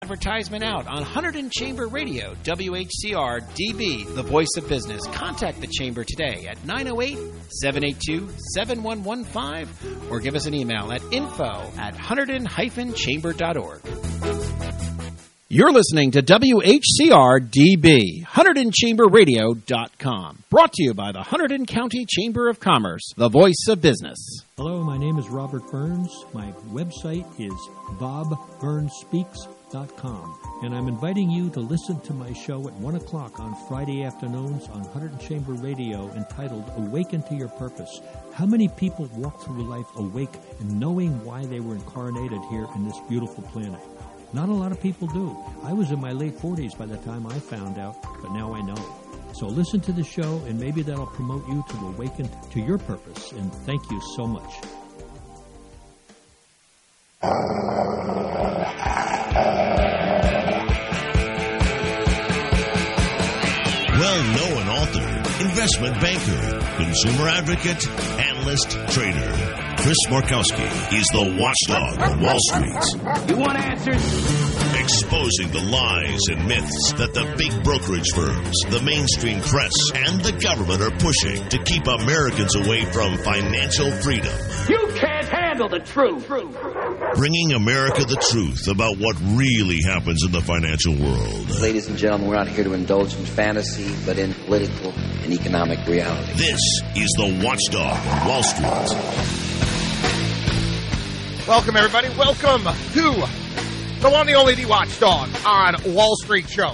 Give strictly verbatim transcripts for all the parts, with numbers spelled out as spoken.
advertisement out on Hunterdon Chamber Radio, W H C R D B, the voice of business. Contact the Chamber today at nine oh eight, seven eight two, seven one one five or give us an email at info at hunterdon dash chamber dot org. You're listening to W H C R D B, Hunterdon Chamber Radio dot com. Brought to you by the Hunterdon County Chamber of Commerce, the voice of business. Hello, my name is Robert Burns. My website is bob burns speaks dot com. And I'm inviting you to listen to my show at one o'clock on Friday afternoons on Hunterdon Chamber Radio entitled Awaken to Your Purpose. How many people walk through life awake and knowing why they were incarnated here in this beautiful planet? Not a lot of people do. I was in my late forties by the time I found out, but now I know. So listen to the show, and maybe that'll promote you to awaken to your purpose. And thank you so much. Well-known author, investment banker, consumer advocate, analyst, trader. Chris Markowski is the watchdog on Wall Street. You want answers? Exposing the lies and myths that the big brokerage firms, the mainstream press, and the government are pushing to keep Americans away from financial freedom. You can't handle the truth. Bringing America the truth about what really happens in the financial world. Ladies and gentlemen, we're not here to indulge in fantasy, but in political and economic reality. This is the watchdog on Wall Street. Welcome, everybody. Welcome to the one, the only, the Watchdog on Wall Street show.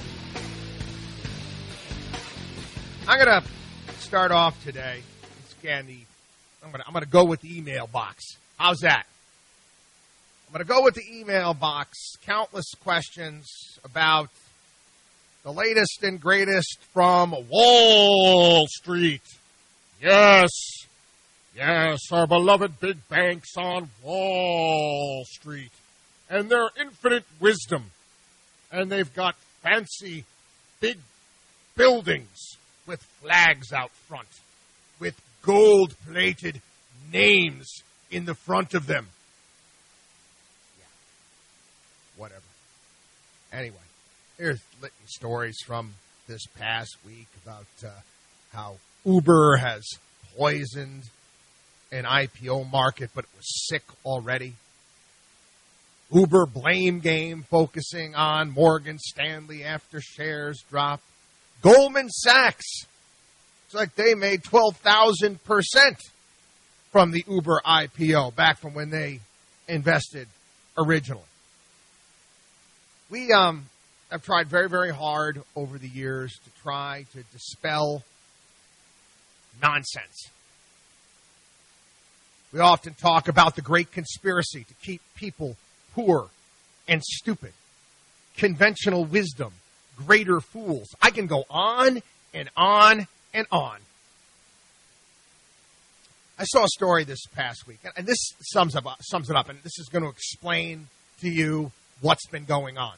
I'm going to start off today. Scan the. I'm going to. I'm going to go with the email box. How's that? I'm going to go with the email box. Countless questions about the latest and greatest from Wall Street. Yes. Yes, our beloved big banks on Wall Street and their infinite wisdom. And they've got fancy big buildings with flags out front, with gold-plated names in the front of them. Yeah, whatever. Anyway, here's litany stories from this past week about uh, how Uber has poisoned an I P O market, but it was sick already. Uber blame game focusing on Morgan Stanley after shares drop. Goldman Sachs, it's like they made twelve thousand percent from the Uber I P O back from when they invested originally. We um, have tried very, very hard over the years to try to dispel nonsense. We often talk about the great conspiracy to keep people poor and stupid. Conventional wisdom, greater fools. I can go on and on and on. I saw a story this past week, and this sums up, sums it up, and this is going to explain to you what's been going on.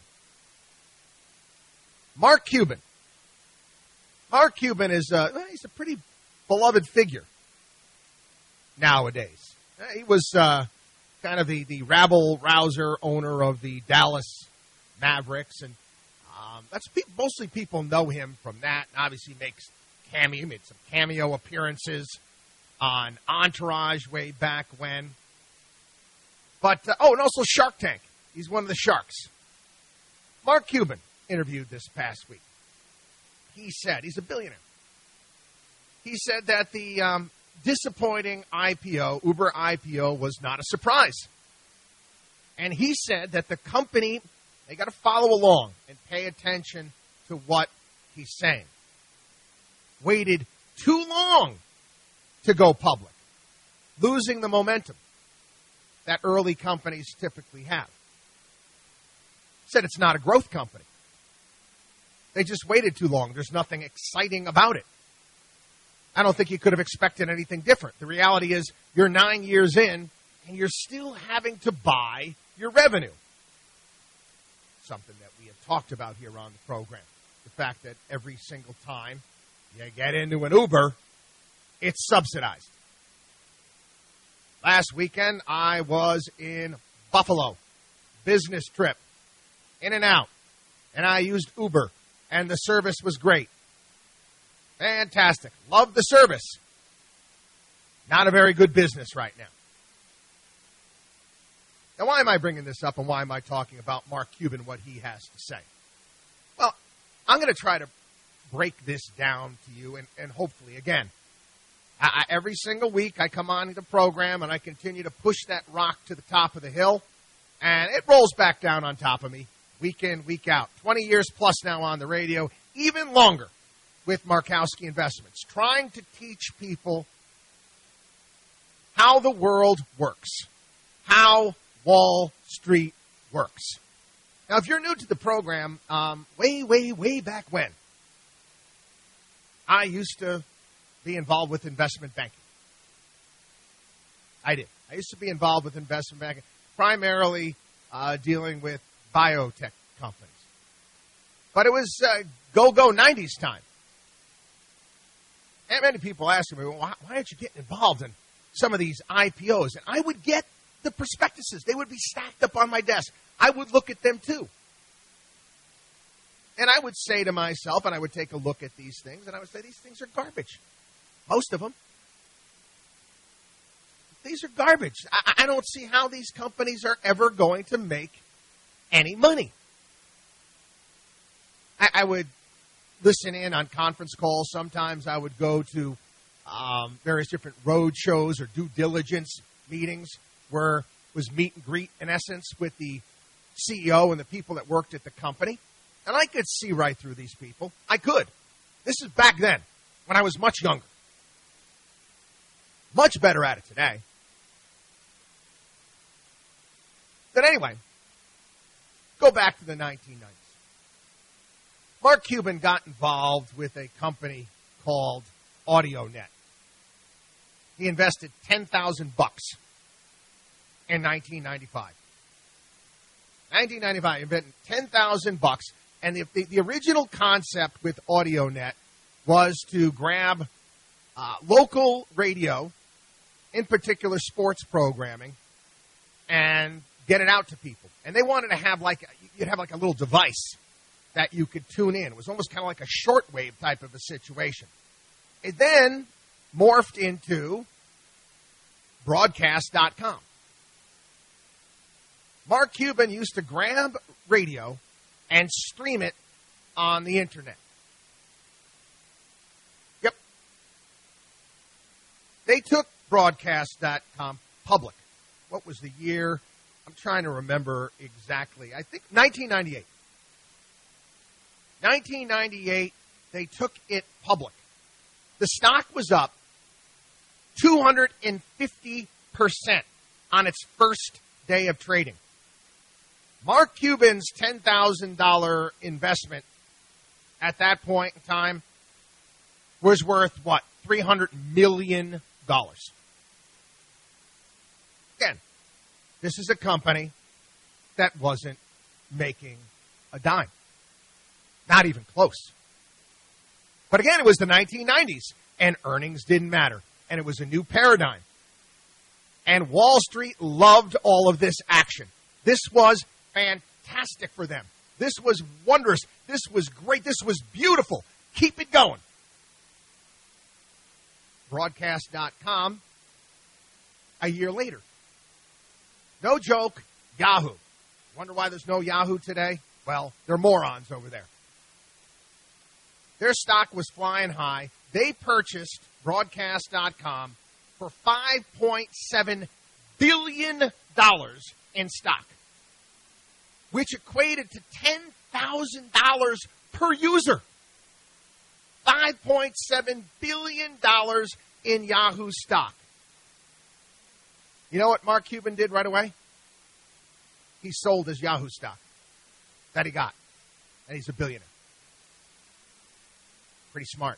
Mark Cuban. Mark Cuban is a, he's a pretty beloved figure nowadays. He was uh, kind of the, the rabble-rouser owner of the Dallas Mavericks, and um, that's pe- mostly people know him from that. And obviously, makes cameo, he made some cameo appearances on Entourage way back when. But, uh, oh, and also Shark Tank. He's one of the sharks. Mark Cuban interviewed this past week. He said, he's a billionaire. He said that the um, disappointing I P O, Uber I P O, was not a surprise. And he said that the company, they got to follow along and pay attention to what he's saying. Waited too long to go public, losing the momentum that early companies typically have. Said it's not a growth company. They just waited too long. There's nothing exciting about it. I don't think you could have expected anything different. The reality is you're nine years in and you're still having to buy your revenue. Something that we have talked about here on the program. The fact that every single time you get into an Uber, it's subsidized. Last weekend, I was in Buffalo, business trip. in and out. And I used Uber, and the service was great. Fantastic. Love the service. Not a very good business right now. Now, why am I bringing this up, and why am I talking about Mark Cuban, what he has to say? Well, I'm going to try to break this down to you, and, and hopefully, again, I, I, every single week I come on the program, and I continue to push that rock to the top of the hill, and it rolls back down on top of me week in, week out. twenty years plus now on the radio, even longer with Markowski Investments, trying to teach people how the world works, how Wall Street works. Now, if you're new to the program, um, way, way, way back when, I used to be involved with investment banking. I did. I used to be involved with investment banking, primarily uh, dealing with biotech companies. But it was uh, go-go nineties time. And many people ask me, well, why, why aren't you getting involved in some of these I P Os? And I would get the prospectuses. They would be stacked up on my desk. I would look at them too. And I would say to myself, and I would take a look at these things, and I would say, these things are garbage. Most of them. These are garbage. I, I don't see how these companies are ever going to make any money. I, I would listen in on conference calls. Sometimes I would go to um, various different road shows or due diligence meetings where it was meet and greet, in essence, with the C E O and the people that worked at the company. And I could see right through these people. I could. This is back then, when I was much younger. Much better at it today. But anyway, go back to the nineteen nineties. Mark Cuban got involved with a company called AudioNet. He invested ten thousand bucks in nineteen ninety-five. nineteen ninety-five, he invested ten thousand bucks, and the, the, the original concept with AudioNet was to grab uh, local radio, in particular sports programming, and get it out to people. And they wanted to have like, you'd have like a little device that you could tune in. It was almost kind of like a shortwave type of a situation. It then morphed into broadcast dot com. Mark Cuban used to grab radio and stream it on the internet. Yep. They took broadcast dot com public. What was the year? I'm trying to remember exactly. I think nineteen ninety-eight. nineteen ninety-eight, they took it public. The stock was up two hundred fifty percent on its first day of trading. Mark Cuban's ten thousand dollars investment at that point in time was worth, what, three hundred million dollars. Again, this is a company that wasn't making a dime. Not even close. But again, it was the nineteen nineties, and earnings didn't matter. And it was a new paradigm. And Wall Street loved all of this action. This was fantastic for them. This was wondrous. This was great. This was beautiful. Keep it going. broadcast dot com, a year later. No joke, Yahoo. Wonder why there's no Yahoo today? Well, they're morons over there. Their stock was flying high. They purchased broadcast dot com for five point seven billion dollars in stock, which equated to ten thousand dollars per user. five point seven billion dollars in Yahoo stock. You know what Mark Cuban did right away? He sold his Yahoo stock that he got, and he's a billionaire. Pretty smart.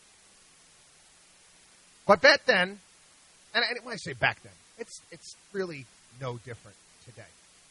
But back then, and when I say back then, it's it's really no different today.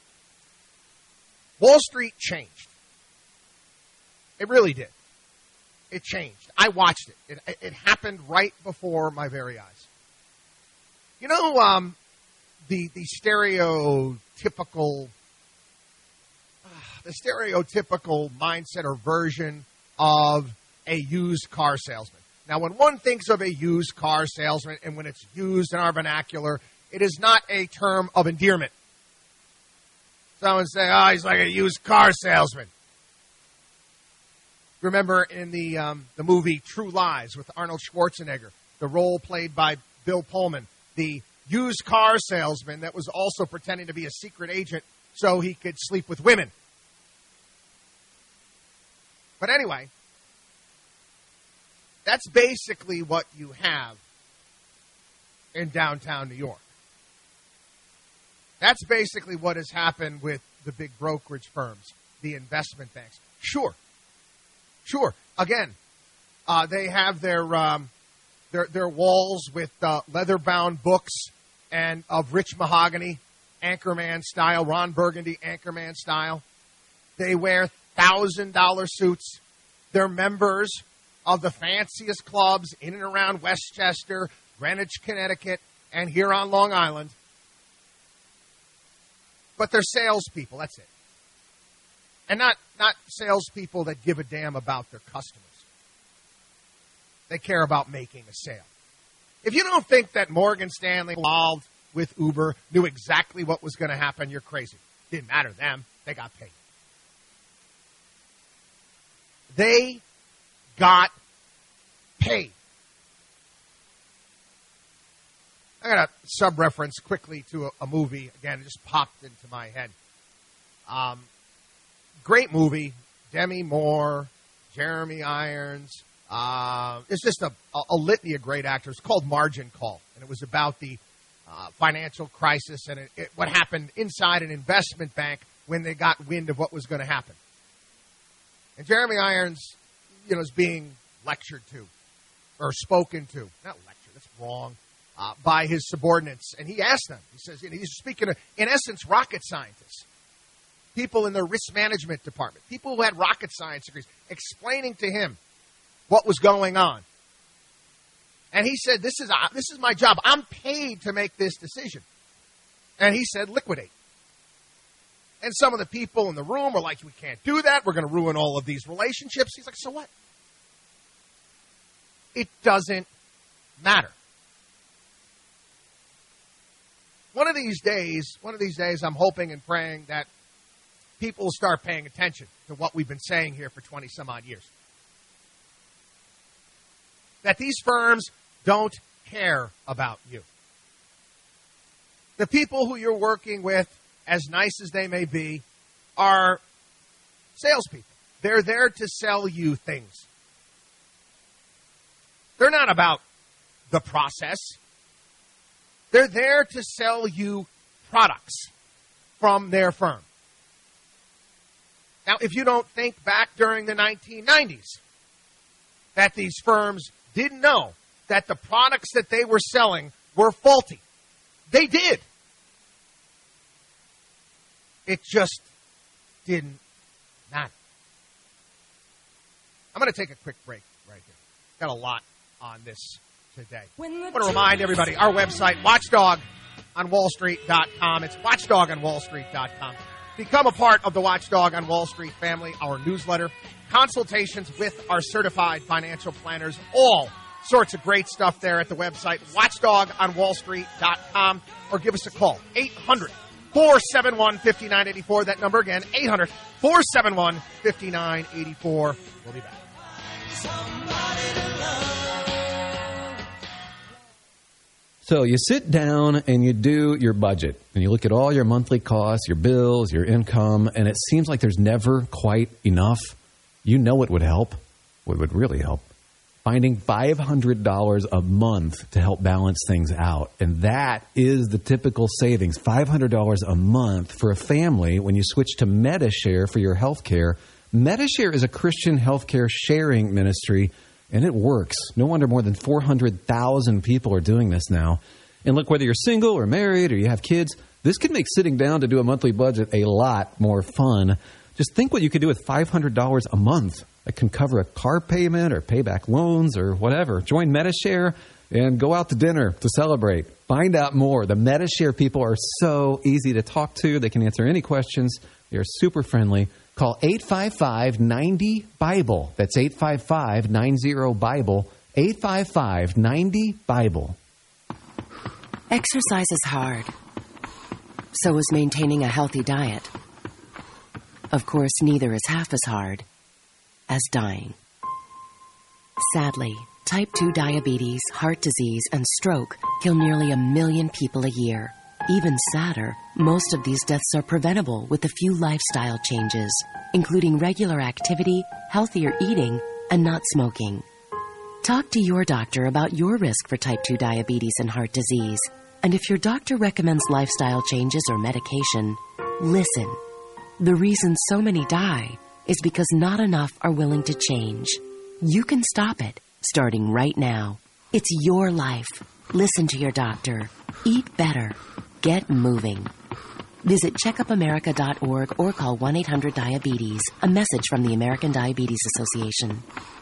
Wall Street changed. It really did. It changed. I watched it. It, it happened right before my very eyes. You know, um, the the stereotypical, uh, the stereotypical mindset or version of a used car salesman. Now, when one thinks of a used car salesman, and when it's used in our vernacular, it is not a term of endearment. Someone say, oh, he's like a used car salesman. Remember in the um, the movie True Lies with Arnold Schwarzenegger, the role played by Bill Pullman, the used car salesman that was also pretending to be a secret agent so he could sleep with women. But anyway, that's basically what you have in downtown New York. That's basically what has happened with the big brokerage firms, the investment banks. Sure. Sure. Again, uh, they have their, um, their their walls with uh, leather-bound books and of rich mahogany, Anchorman style, Ron Burgundy Anchorman style. They wear one thousand dollars suits. They're members of the fanciest clubs in and around Westchester, Greenwich, Connecticut, and here on Long Island. But they're salespeople, that's it. And not, not salespeople that give a damn about their customers. They care about making a sale. If you don't think that Morgan Stanley, involved with Uber, knew exactly what was going to happen, you're crazy. Didn't matter to them. They got paid. They got paid. I got a sub-reference quickly to a, a movie. Again, it just popped into my head. Um, great movie. Demi Moore, Jeremy Irons. Uh, it's just a, a, a litany of great actors. It's called Margin Call, and it was about the uh, financial crisis and it, it, what happened inside an investment bank when they got wind of what was going to happen. And Jeremy Irons, you know, is being lectured to or spoken to. Not lectured, that's wrong. Uh, by his subordinates. And he asked them, he says, you know, he's speaking of, in essence, rocket scientists, people in the risk management department, people who had rocket science degrees, explaining to him what was going on. And he said, this is, uh, this is my job. I'm paid to make this decision. And he said, liquidate. And some of the people in the room were like, we can't do that. We're going to ruin all of these relationships. He's like, so what? It doesn't matter. One of these days, one of these days, I'm hoping and praying that people will start paying attention to what we've been saying here for twenty some odd years. That these firms don't care about you. The people who you're working with, as nice as they may be, are salespeople. They're there to sell you things. They're not about the process. They're there to sell you products from their firm. Now, if you don't think back during the nineteen nineties that these firms didn't know that the products that they were selling were faulty, they did. It just didn't matter. I'm going to take a quick break right here. Got a lot on this today. I want to remind everybody, our website, watchdog on wall street dot com. It's watchdog on wall street dot com. Become a part of the Watchdog on Wall Street family, our newsletter, consultations with our certified financial planners, all sorts of great stuff there at the website, watchdog on wall street dot com, or give us a call, eight hundred, four seven one, five nine eight four. That number again, eight hundred, four seven one, five nine eight four. We'll be back. So you sit down and you do your budget, and you look at all your monthly costs, your bills, your income, and it seems like there's never quite enough. You know what would help, what would really help, finding five hundred dollars a month to help balance things out. And that is the typical savings, five hundred dollars a month for a family when you switch to Medi-Share for your health care. Medi-Share is a Christian healthcare sharing ministry, and it works. No wonder more than four hundred thousand people are doing this now. And look, whether you're single or married or you have kids, this can make sitting down to do a monthly budget a lot more fun. Just think what you could do with five hundred dollars a month. It can cover a car payment or pay back loans or whatever. Join Medi-Share and go out to dinner to celebrate. Find out more. The Medi-Share people are so easy to talk to. They can answer any questions. They are super friendly. Call eight five five, nine zero, Bible. That's eight five five, nine zero, Bible. eight five five, nine zero, Bible. Exercise is hard. So is maintaining a healthy diet. Of course, neither is half as hard as dying. Sadly, type two diabetes, heart disease, and stroke kill nearly a million people a year. Even sadder, most of these deaths are preventable with a few lifestyle changes, including regular activity, healthier eating, and not smoking. Talk to your doctor about your risk for type two diabetes and heart disease. And if your doctor recommends lifestyle changes or medication, listen. The reason so many die is because not enough are willing to change. You can stop it, starting right now. It's your life. Listen to your doctor. Eat better. Get moving. Visit checkup america dot org or call one eight hundred diabetes. A message from the American Diabetes Association.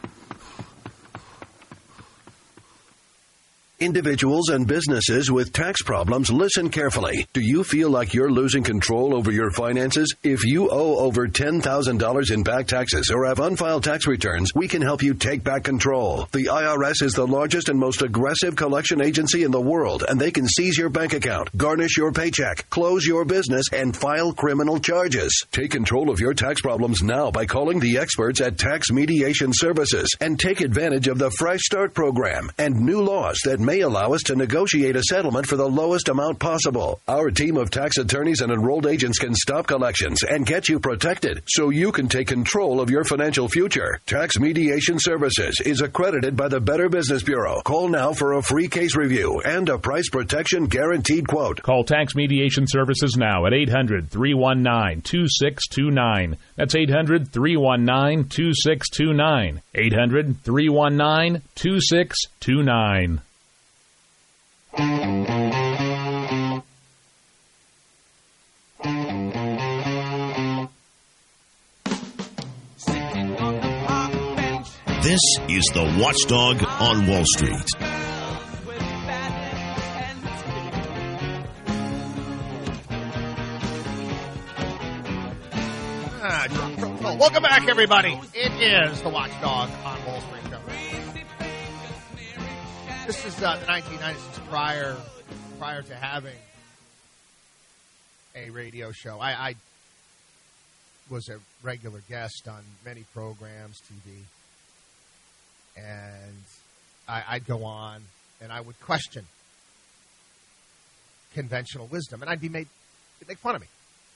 Individuals and businesses with tax problems, listen carefully. Do you feel like you're losing control over your finances? If you owe over ten thousand dollars in back taxes or have unfiled tax returns, we can help you take back control. The I R S is the largest and most aggressive collection agency in the world, and they can seize your bank account, garnish your paycheck, close your business, and file criminal charges. Take control of your tax problems now by calling the experts at Tax Mediation Services and take advantage of the Fresh Start program and new laws that may allow us to negotiate a settlement for the lowest amount possible. Our team of tax attorneys and enrolled agents can stop collections and get you protected so you can take control of your financial future. Tax Mediation Services is accredited by the Better Business Bureau. Call now for a free case review and a price protection guaranteed quote. Call Tax Mediation Services now at eight hundred, three one nine, two six two nine. That's eight hundred, three one nine, two six two nine. eight hundred, three one nine, two six two nine. This is the Watchdog on Wall Street. Ah, welcome back, everybody. It is the Watchdog on Wall Street show. This is uh, the nineteen ninety-six prior, prior to having a radio show. I, I was a regular guest on many programs, T V, and I, I'd go on and I would question conventional wisdom, and I'd be made, they'd make fun of me.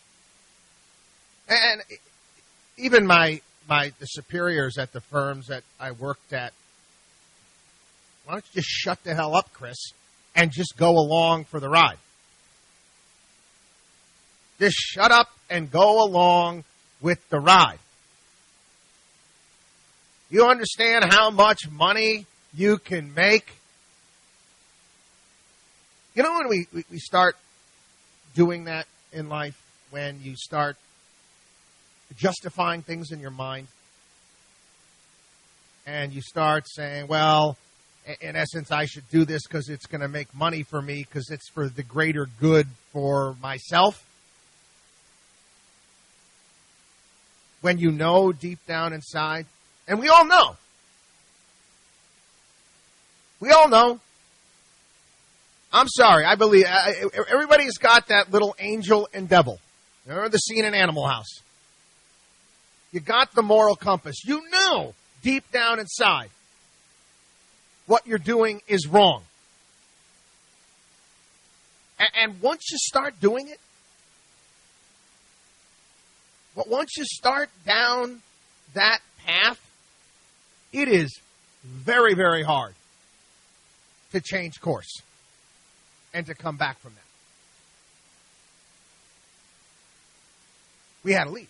And even my my the superiors at the firms that I worked at, why don't you just shut the hell up, Chris, and just go along for the ride? Just shut up and go along with the ride. You understand how much money you can make? You know when we, we, we start doing that in life, when you start justifying things in your mind, and you start saying, well, in essence, I should do this because it's going to make money for me, because it's for the greater good for myself. When you know deep down inside, and we all know, we all know, I'm sorry, I believe, I, everybody's got that little angel and devil. Remember the scene in Animal House? You got the moral compass. You know deep down inside what you're doing is wrong. And, and once you start doing it, but once you start down that path, it is very, very hard to change course and to come back from that. We had to leave.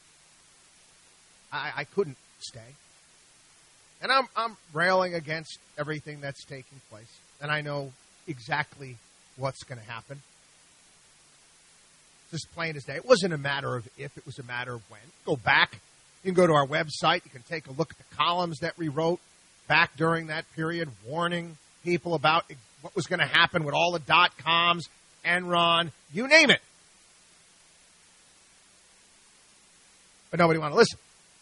I, I couldn't stay. And I'm, I'm railing against everything that's taking place. And I know exactly what's going to happen. Just plain as day. It wasn't a matter of if, it was a matter of when. Go back. You can go to our website. You can take a look at the columns that we wrote back during that period, warning people about what was going to happen with all the dot-coms, Enron, you name it. but nobody wanted to listen.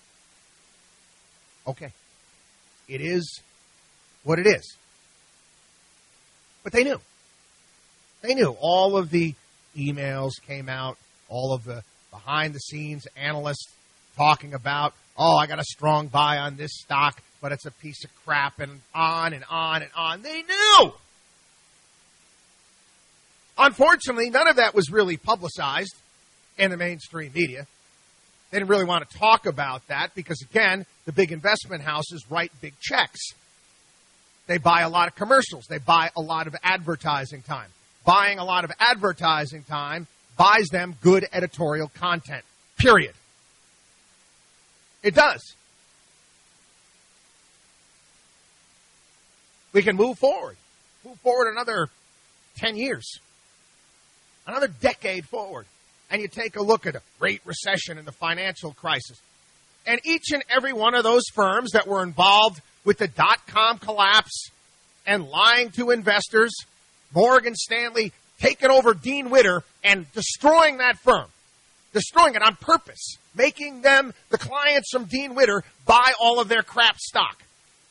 Okay. It is what it is. But they knew. They knew. All of the emails came out, all of the behind-the-scenes analysts talking about, oh, I got a strong buy on this stock, but it's a piece of crap, and on and on and on. They knew. Unfortunately, none of that was really publicized in the mainstream media. They didn't really want to talk about that because, again, the big investment houses write big checks. They buy a lot of commercials. They buy a lot of advertising time. Buying a lot of advertising time buys them good editorial content, period. It does. We can move forward. Move forward another ten years. Another decade forward. And you take a look at a great recession and the financial crisis. And each and every one of those firms that were involved with the dot-com collapse and lying to investors, Morgan Stanley taking over Dean Witter and destroying that firm. Destroying it on purpose. Making them, the clients from Dean Witter, buy all of their crap stock.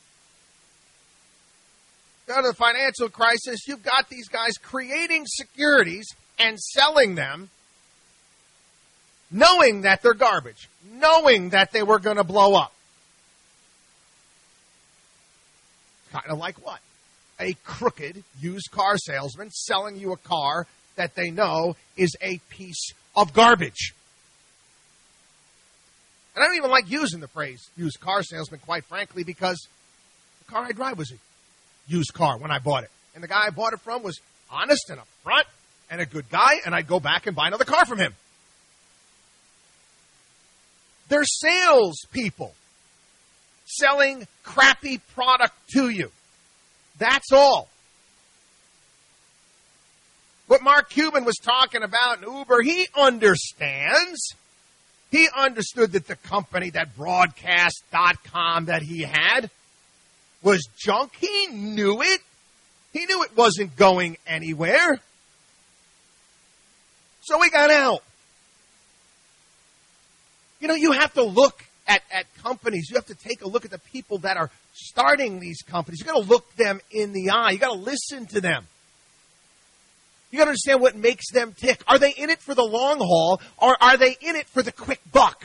Out of the financial crisis, you've got these guys creating securities and selling them, knowing that they're garbage, knowing that they were going to blow up. Kind of like what? A crooked used car salesman selling you a car that they know is a piece of garbage. And I don't even like using the phrase used car salesman, quite frankly, because the car I drive was a used car when I bought it. And the guy I bought it from was honest and upfront and a good guy, and I'd go back and buy another car from him. They're salespeople selling crappy product to you. That's all. What Mark Cuban was talking about in Uber, he understands. He understood that the company, that broadcast dot com that he had, was junk. He knew it. He knew it wasn't going anywhere. So he got out. You know, you have to look at, at companies. You have to take a look at the people that are starting these companies. You've got to look them in the eye. You've got to listen to them. You've got to understand what makes them tick. Are they in it for the long haul, or are they in it for the quick buck?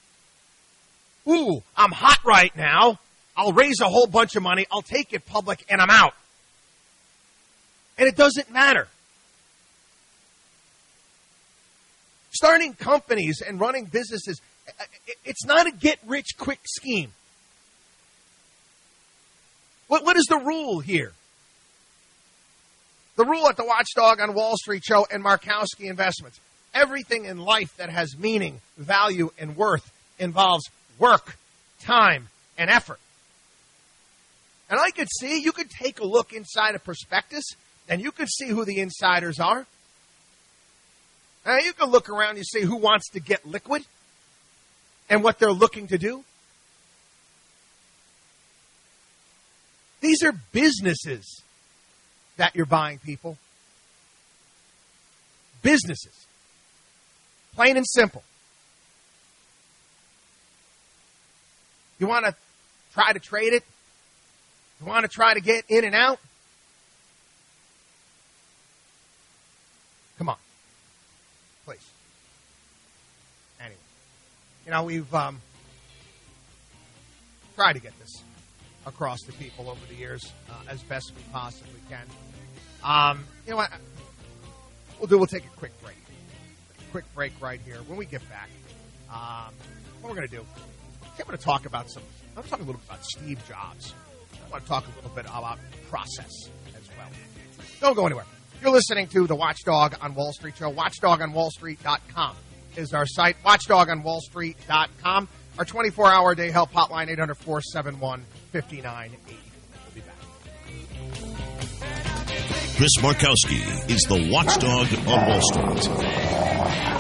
Ooh, I'm hot right now. I'll raise a whole bunch of money. I'll take it public, and I'm out. And it doesn't matter. Starting companies and running businesses, it's not a get-rich-quick scheme. What, what is the rule here? The rule at the Watchdog on Wall Street show and Markowski Investments. Everything in life that has meaning, value, and worth involves work, time, and effort. And I could see, you could take a look inside a prospectus, and you could see who the insiders are. Now, you can look around and see who wants to get liquid and what they're looking to do. These are businesses that you're buying, people. Businesses. Plain and simple. You want to try to trade it? You want to try to get in and out? Come on. Please. Anyway. You know, we've um, tried to get this across to people over the years uh, as best we possibly can. Um, you know what? We'll do. We'll take a quick break. A quick break right here. When we get back, um, what we're going to do, I'm going to talk about some, I'm talking a little bit about Steve Jobs. I want to talk a little bit about process as well. Don't go anywhere. You're listening to the Watchdog on Wall Street show. watchdog on wall street dot com is our site. watchdog on wall street dot com. Our twenty-four hour day help hotline, eight hundred, four seven one, five nine eight zero. We'll be back. Chris Markowski is the Watchdog on Wall Street.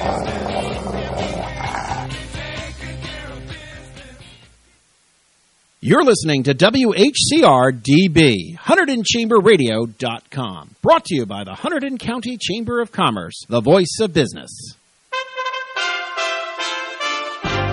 You're listening to W H C R D B, Hunterdon Chamber Radio dot com. Brought to you by the Hunterdon County Chamber of Commerce, the voice of business.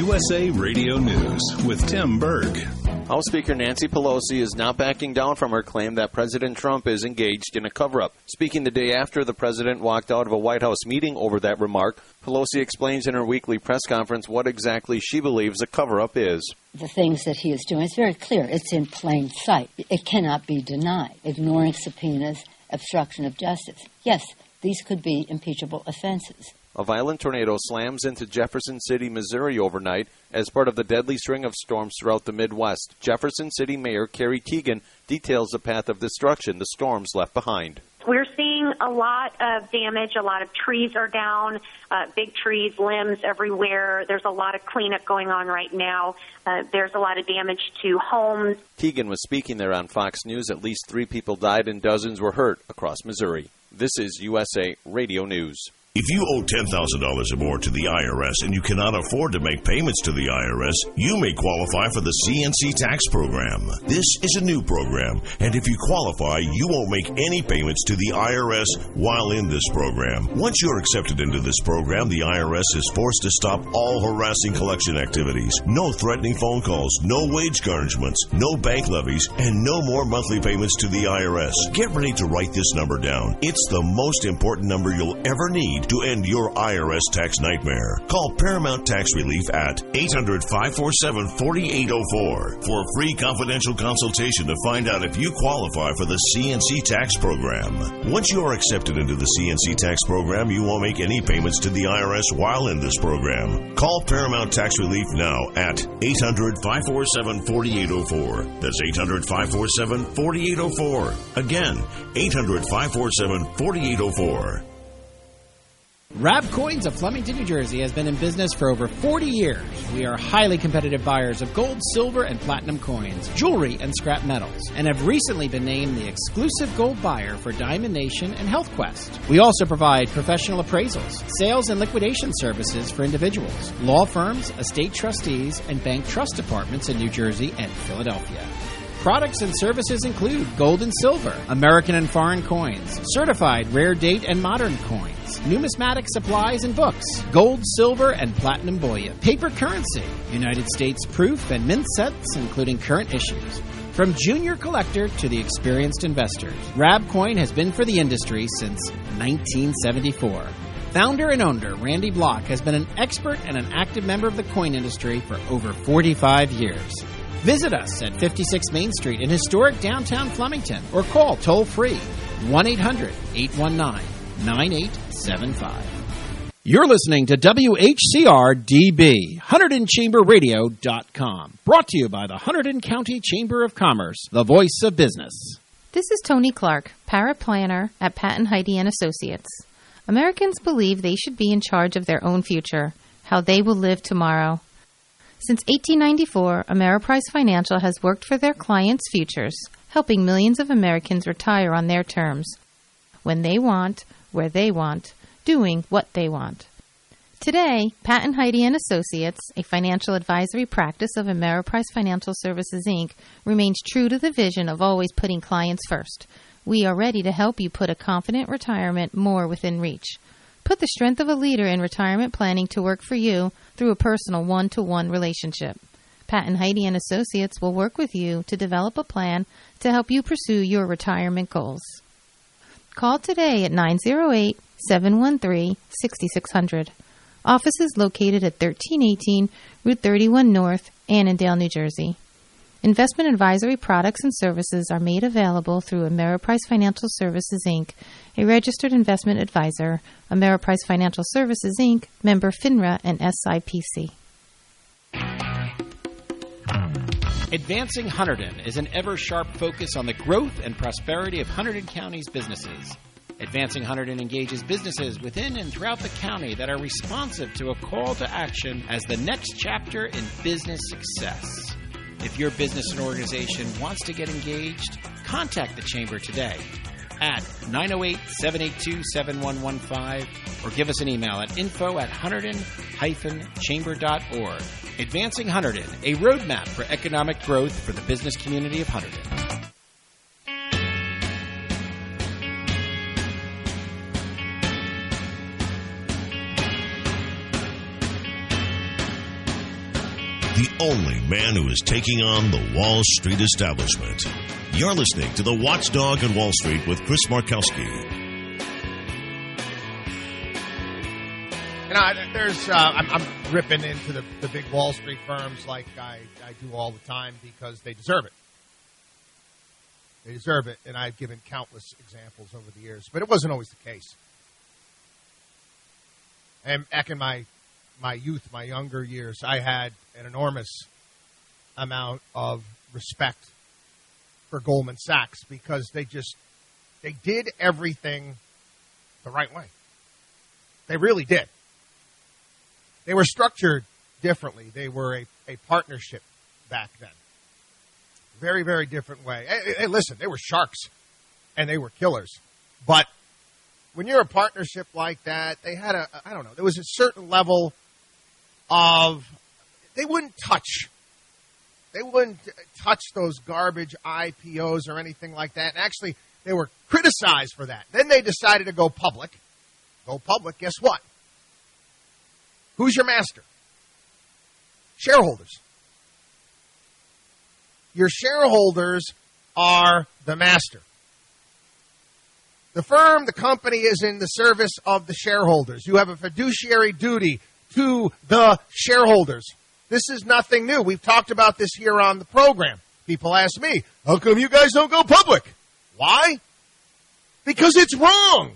U S A Radio News with Tim Berg. House Speaker Nancy Pelosi is not backing down from her claim that President Trump is engaged in a cover-up. Speaking the day after the president walked out of a White House meeting over that remark, Pelosi explains in her weekly press conference what exactly she believes a cover-up is. The things that he is doing, it's very clear. It's in plain sight. It cannot be denied. Ignoring subpoenas, obstruction of justice. Yes, these could be impeachable offenses. A violent tornado slams into Jefferson City, Missouri overnight as part of the deadly string of storms throughout the Midwest. Jefferson City Mayor Carrie Teigen details the path of destruction the storms left behind. We're seeing a lot of damage. A lot of trees are down, uh, big trees, limbs everywhere. There's a lot of cleanup going on right now. Uh, there's a lot of damage to homes. Teigen was speaking there on Fox News. At least three people died and dozens were hurt across Missouri. This is U S A Radio News. If you owe ten thousand dollars or more to the I R S and you cannot afford to make payments to the I R S, you may qualify for the C N C tax program. This is a new program, and if you qualify, you won't make any payments to the I R S while in this program. Once you're accepted into this program, the I R S is forced to stop all harassing collection activities. No threatening phone calls, no wage garnishments, no bank levies, and no more monthly payments to the I R S. Get ready to write this number down. It's the most important number you'll ever need to end your I R S tax nightmare. Call Paramount Tax Relief at eight hundred, five four seven, four eight zero four for a free confidential consultation to find out if you qualify for the C N C tax program. Once you are accepted into the C N C tax program, you won't make any payments to the I R S while in this program. Call Paramount Tax Relief now at eight hundred, five four seven, four eight zero four. That's eight hundred, five four seven, four eight zero four. Again, eight hundred, five four seven, four eight zero four. Rab Coins of Flemington, New Jersey has been in business for over forty years. We are highly competitive buyers of gold, silver, and platinum coins, jewelry, and scrap metals, and have recently been named the exclusive gold buyer for Diamond Nation and Health Quest. We also provide professional appraisals, sales and liquidation services for individuals, law firms, estate trustees, and bank trust departments in New Jersey and Philadelphia. Products and services include gold and silver, American and foreign coins, certified rare date and modern coins, numismatic supplies and books, gold, silver, and platinum bullion, paper currency, United States proof and mint sets, including current issues. From junior collector to the experienced investors, Rab Coin has been for the industry since nineteen seventy-four. Founder and owner Randy Block has been an expert and an active member of the coin industry for over forty-five years. Visit us at fifty-six Main Street in historic downtown Flemington or call toll-free one eight hundred, eight one nine, nine eight seven five. You're listening to W H C R D B, Hunterdon Chamber Radio dot com. Brought to you by the Hunterdon County Chamber of Commerce, the voice of business. This is Tony Clark, paraplanner at Patton Heidi and Associates. Americans believe they should be in charge of their own future, how they will live tomorrow. Since eighteen ninety-four, Ameriprise Financial has worked for their clients' futures, helping millions of Americans retire on their terms, when they want, where they want, doing what they want. Today, Patton Heidi and Associates, a financial advisory practice of Ameriprise Financial Services, Incorporated, remains true to the vision of always putting clients first. We are ready to help you put a confident retirement more within reach. Put the strength of a leader in retirement planning to work for you through a personal one-to-one relationship. Patton Heidi and Associates will work with you to develop a plan to help you pursue your retirement goals. Call today at nine zero eight, seven one three, six six zero zero. Office is located at thirteen eighteen Route thirty-one North, Annandale, New Jersey. Investment advisory products and services are made available through Ameriprise Financial Services, Incorporated, a registered investment advisor, Ameriprise Financial Services, Incorporated, member FINRA and S I P C. Advancing Hunterdon is an ever-sharp focus on the growth and prosperity of Hunterdon County's businesses. Advancing Hunterdon engages businesses within and throughout the county that are responsive to a call to action as the next chapter in business success. If your business and organization wants to get engaged, contact the Chamber today at nine oh eight, seven eight two, seven one one five or give us an email at info at hunterdon dash chamber dot org. Advancing Hunterdon, a roadmap for economic growth for the business community of Hunterdon. the only man who is taking on the Wall Street establishment. You're listening to The Watchdog on Wall Street with Chris Markowski. You know, there's, uh, I'm, I'm ripping into the, the big Wall Street firms like I, I do all the time because they deserve it. They deserve it, and I've given countless examples over the years, but it wasn't always the case. And back in my my youth, my younger years, I had an enormous amount of respect for Goldman Sachs because they just, they did everything the right way. They really did. They were structured differently. They were a, a partnership back then. Very, very different way. Hey, hey, listen, they were sharks and they were killers. But when you're a partnership like that, they had a, I don't know, there was a certain level of, they wouldn't touch. They wouldn't touch those garbage I P Os or anything like that. And actually, they were criticized for that. Then they decided to go public. Go public, guess what? Who's your master? Shareholders. Your shareholders are the master. The firm, the company is in the service of the shareholders. You have a fiduciary duty to the shareholders. This is nothing new. We've talked about this here on the program. People ask me, how come you guys don't go public? Why? Because it's wrong.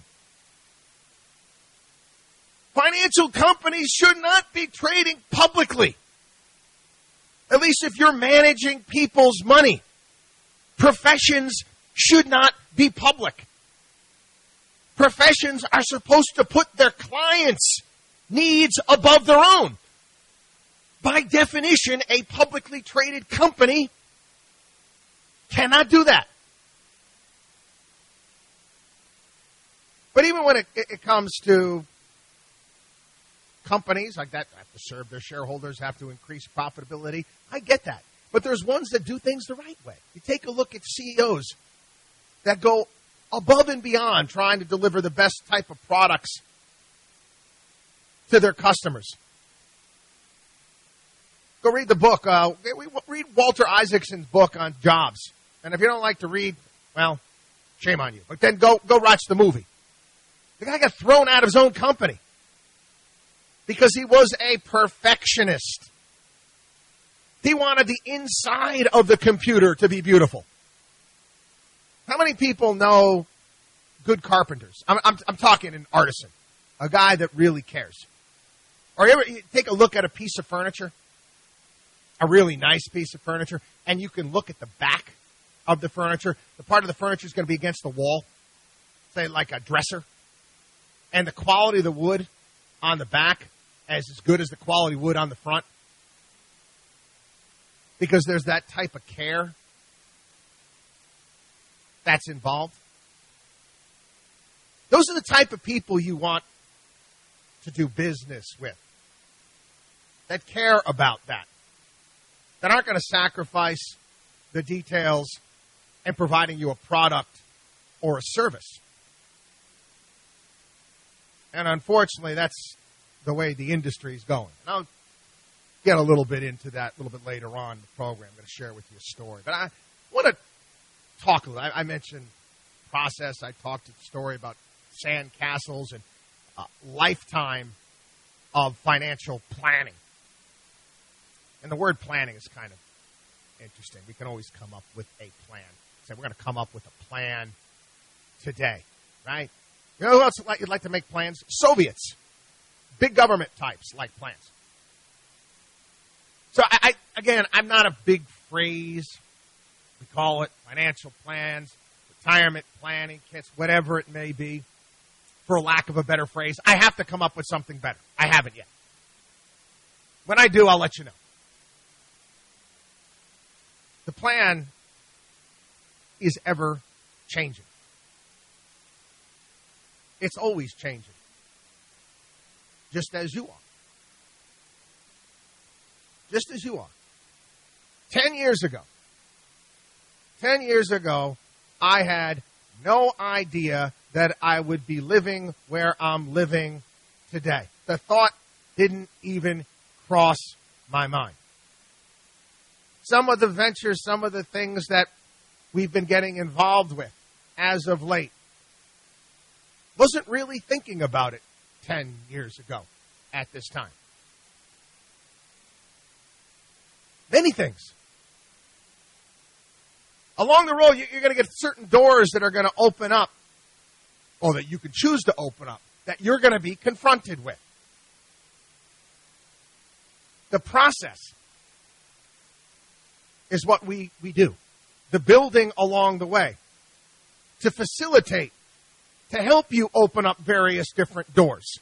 Financial companies should not be trading publicly. At least if you're managing people's money. Professions should not be public. Professions are supposed to put their clients' needs above their own. By definition, a publicly traded company cannot do that. But even when it, it comes to companies like that have to serve their shareholders, have to increase profitability, I get that. But there's ones that do things the right way. You take a look at C E Os that go above and beyond trying to deliver the best type of products to their customers. Go read the book. Uh, read Walter Isaacson's book on jobs. And if you don't like to read, well, shame on you. But then go, go watch the movie. The guy got thrown out of his own company because he was a perfectionist. He wanted the inside of the computer to be beautiful. How many people know good carpenters? I'm, I'm, I'm talking an artisan, a guy that really cares. Or you ever you take a look at a piece of furniture, a really nice piece of furniture, and you can look at the back of the furniture. The part of the furniture is going to be against the wall, say like a dresser. And the quality of the wood on the back is as good as the quality wood on the front. Because there's that type of care that's involved. Those are the type of people you want to do business with. That care about that. That aren't going to sacrifice the details in providing you a product or a service. And unfortunately, that's the way the industry is going. And I'll get a little bit into that a little bit later on in the program. I'm going to share with you a story. But I want to talk a little. I, I mentioned process. I talked a story about sand castles and a lifetime of financial planning. And the word planning is kind of interesting. We can always come up with a plan. Say we're going to come up with a plan today, right? You know who else you'd like to make plans? Soviets. Big government types like plans. So, I, I again, I'm not a big phrase. We call it financial plans, retirement planning kits, whatever it may be, for lack of a better phrase. I have to come up with something better. I haven't yet. When I do, I'll let you know. The plan is ever changing. It's always changing. Just as you are. Just as you are. Ten years ago, ten years ago, I had no idea that I would be living where I'm living today. The thought didn't even cross my mind. some of the ventures, some of the things that we've been getting involved with as of late. Wasn't really thinking about it ten years ago at this time. Many things. Along the road, you're going to get certain doors that are going to open up, or that you can choose to open up, that you're going to be confronted with. The process is what we, we do. The building along the way to facilitate, to help you open up various different doors.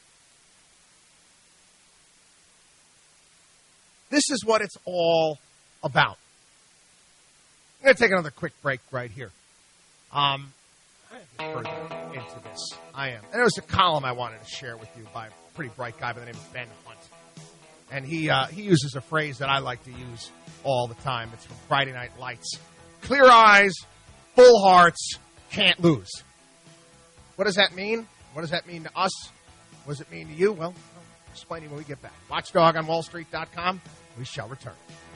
This is what it's all about. I'm going to take another quick break right here. Um, I'm going to get further into this. I am. And there was a column I wanted to share with you by a pretty bright guy by the name of Ben Hunt. And he uh, he uses a phrase that I like to use all the time. It's from Friday Night Lights. Clear eyes, full hearts, can't lose. What does that mean? What does that mean to us? What does it mean to you? Well, I'll explain to you when we get back. watchdog on wall street dot com. We shall return.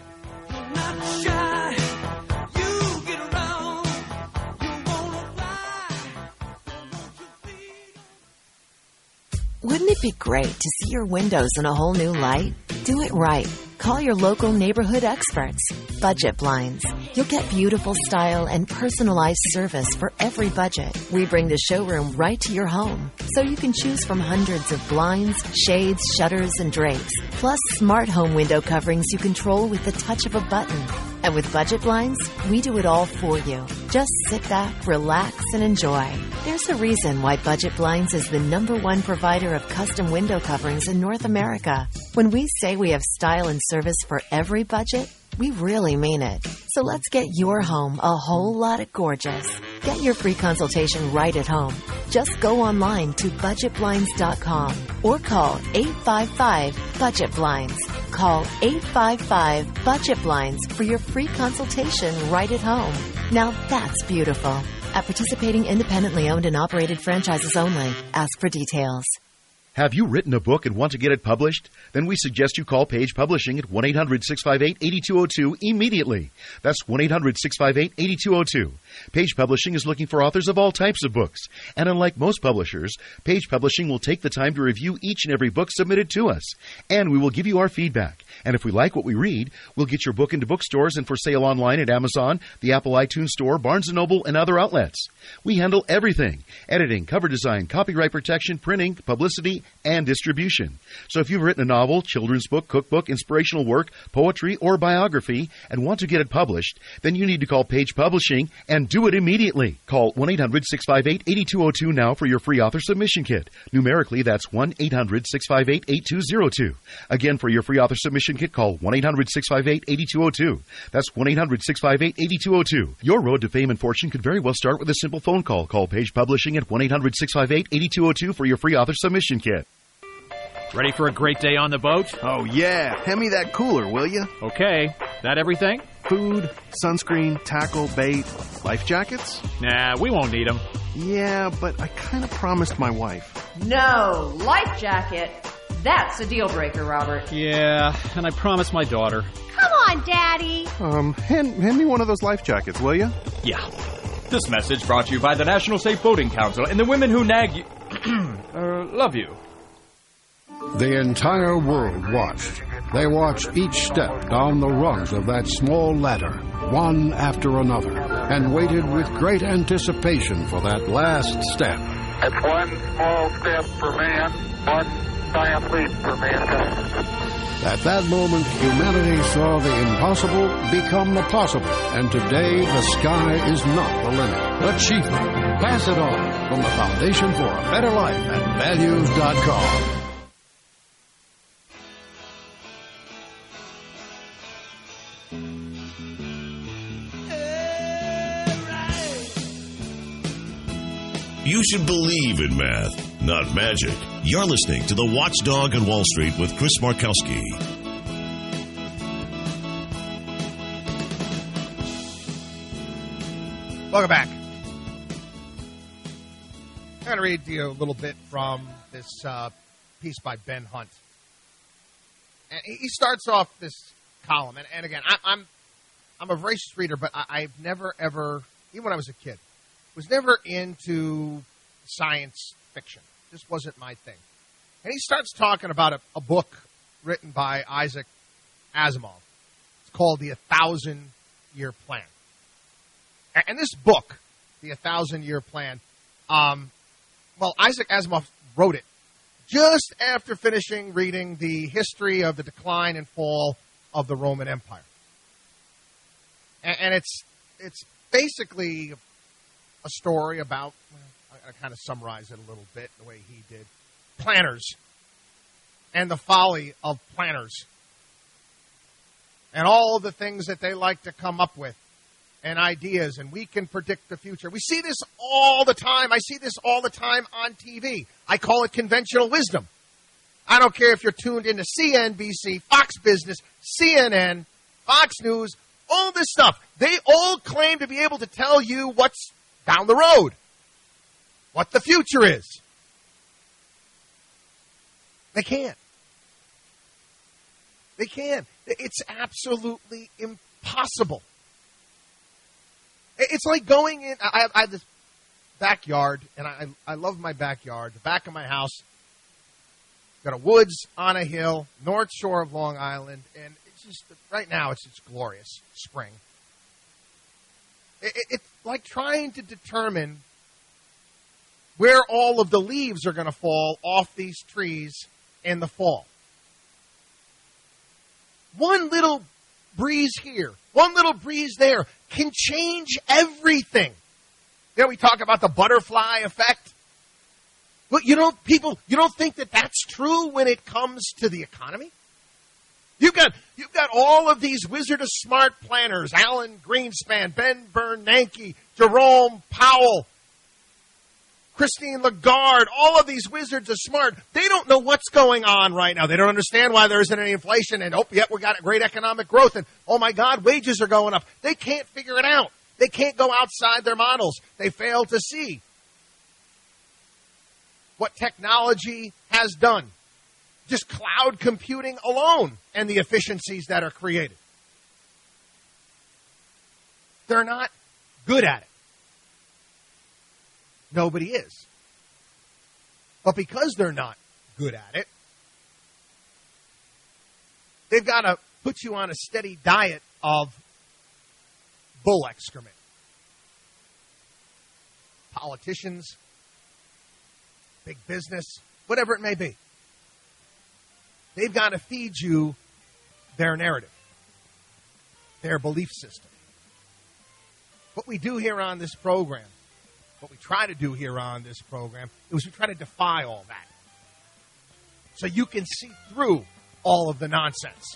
Wouldn't it be great to see your windows in a whole new light? Do it right. Call your local neighborhood experts. Budget Blinds. You'll get beautiful style and personalized service for every budget. We bring the showroom right to your home, so you can choose from hundreds of blinds, shades, shutters, and drapes, plus smart home window coverings you control with the touch of a button. And with Budget Blinds, we do it all for you. Just sit back, relax, and enjoy. There's a reason why Budget Blinds is the number one provider of custom window coverings in North America. When we say we have style and service for every budget, we really mean it. So let's get your home a whole lot of gorgeous. Get your free consultation right at home. Just go online to budget blinds dot com or call eight five five budget blinds. Call eight five five budget blinds for your free consultation right at home. Now that's beautiful. At participating independently owned and operated franchises only. Ask for details. Have you written a book and want to get it published? Then we suggest you call Page Publishing at one eight hundred six five eight eight two zero two immediately. That's one eight hundred six five eight eight two zero two. Page Publishing is looking for authors of all types of books. And unlike most publishers, Page Publishing will take the time to review each and every book submitted to us. And we will give you our feedback. And if we like what we read, we'll get your book into bookstores and for sale online at Amazon, the Apple iTunes Store, Barnes and Noble, and other outlets. We handle everything: editing, cover design, copyright protection, printing, publicity, and distribution. So if you've written a novel, children's book, cookbook, inspirational work, poetry, or biography and want to get it published, then you need to call Page Publishing and do it immediately. Call one eight hundred six five eight eight two zero two now for your free author submission kit. Numerically, that's one eight hundred six five eight eight two zero two. Again, for your free author submission kit, call one eight hundred six five eight eight two zero two. That's one eight hundred six five eight eight two zero two. Your road to fame and fortune could very well start with a simple phone call. Call Page Publishing at one eight hundred six five eight eight two zero two for your free author submission kit. Ready for a great day on the boat? Oh, yeah. Hand me that cooler, will you? Okay. That everything? Food, sunscreen, tackle, bait, life jackets? Nah, we won't need them. Yeah, but I kind of promised my wife. No, life jacket. That's a deal breaker, Robert. Yeah, and I promised my daughter. Come on, Daddy. Um, hand, hand me one of those life jackets, will you? Yeah. This message brought to you by the National Safe Boating Council and the women who nag you. uh, love you. The entire world watched. They watched each step down the rungs of that small ladder, one after another, and waited with great anticipation for that last step. It's one small step for man, one giant leap for mankind. At that moment, humanity saw the impossible become the possible, and today the sky is not the limit. Achievement. Pass it on from the Foundation for a Better Life at values dot com. You should believe in math, not magic. You're listening to The Watchdog on Wall Street with Chris Markowski. Welcome back. I'm going to read to you a little bit from this uh, piece by Ben Hunt. And he starts off this column, and, and again, I, I'm I'm a voracious reader, but I, I've never, ever, even when I was a kid, was never into science fiction. This wasn't my thing. And he starts talking about a, a book written by Isaac Asimov. It's called The A Thousand Year Plan. And, and this book, The A Thousand Year Plan, um, well, Isaac Asimov wrote it just after finishing reading the history of the decline and fall of the Roman Empire. And, and it's it's basically a story about, well, I, I kind of summarize it a little bit the way he did, planners and the folly of planners and all the things that they like to come up with and ideas, and we can predict the future. We see this all the time. I see this all the time on T V. I call it conventional wisdom. I don't care if you're tuned into C N B C, Fox Business, C N N, Fox News, all this stuff. They all claim to be able to tell you what's down the road, what the future is. They can't. They can't. It's absolutely impossible. It's like going in. I have, I have this backyard, and I, I love my backyard. The back of my house, got a woods on a hill, north shore of Long Island, and it's just right now it's it's glorious spring. It, it, it's like trying to determine where all of the leaves are going to fall off these trees in the fall. One little breeze here, one little breeze there can change everything. You know, we talk about the butterfly effect. But you don't, people, you don't think that that's true when it comes to the economy? You've got, you've got all of these Wizard of Smart planners, Alan Greenspan, Ben Bernanke, Jerome Powell, Christine Lagarde, all of these wizards of smart. They don't know what's going on right now. They don't understand why there isn't any inflation, and oh, yet we got great economic growth, and oh my God, wages are going up. They can't figure it out. They can't go outside their models. They fail to see what technology has done. Just cloud computing alone and the efficiencies that are created. They're not good at it. Nobody is. But because they're not good at it, they've got to put you on a steady diet of bull excrement. Politicians, big business, whatever it may be. They've got to feed you their narrative, their belief system. What we do here on this program, what we try to do here on this program, is we try to defy all that. So you can see through all of the nonsense.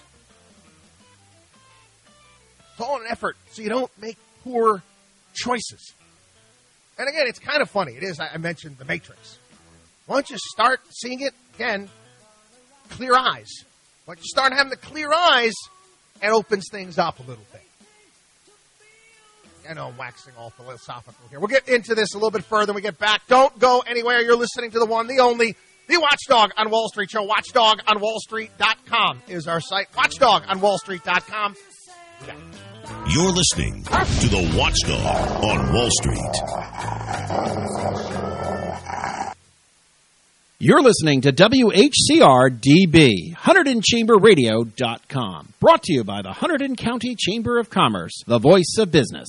It's all an effort so you don't make poor choices. And again, it's kind of funny. It is, I mentioned The Matrix. Why don't you start seeing it, again, clear eyes. Why don't you start having the clear eyes, and opens things up a little bit. I know I'm waxing all philosophical here. We'll get into this a little bit further when we get back. Don't go anywhere. You're listening to the one, the only, the Watchdog on Wall Street show. watchdog on wall street dot com is our site. watchdog on wall street dot com. Yeah. You're listening to the Watchdog on Wall Street. You're listening to W H C R D B, Hunterdon Chamber Radio dot com. Brought to you by the Hunterdon County Chamber of Commerce, the voice of business.